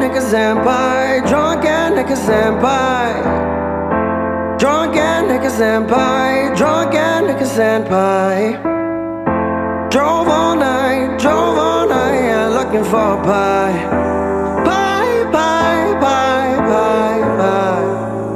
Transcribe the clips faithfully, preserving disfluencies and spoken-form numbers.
nigga senpai, drunken nigga senpai, drunken nigga senpai, drunken nigga senpai. Drove all night, drove all night, yeah, looking for a pie. Pie, pie, pie, pie, pie.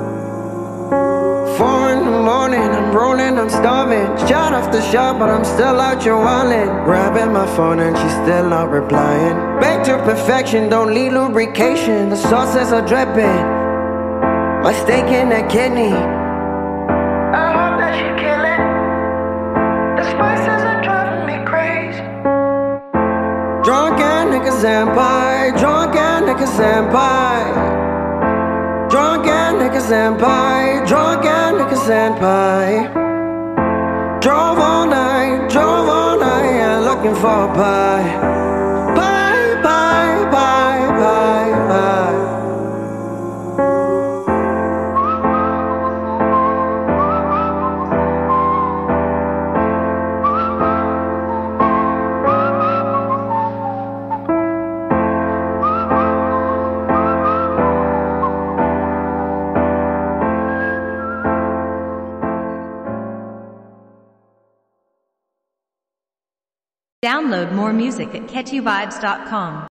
Four in the morning, I'm rolling, I'm starving. Shot off the shop, but I'm still out your wallet. Grabbing my phone and she's still not replying. Baked to perfection, don't need lubrication. The sauces are dripping, my steak in that kidney. I hope that she kill it. The spices are driving me crazy. Drunken nigga senpai, drunken nigga senpai, drunken nigga senpai, drunken nigga senpai. Drove all night, drove all night, yeah, looking for a pie. Pie, pie, pie, pie, pie. Download more music at catchy vibes dot com.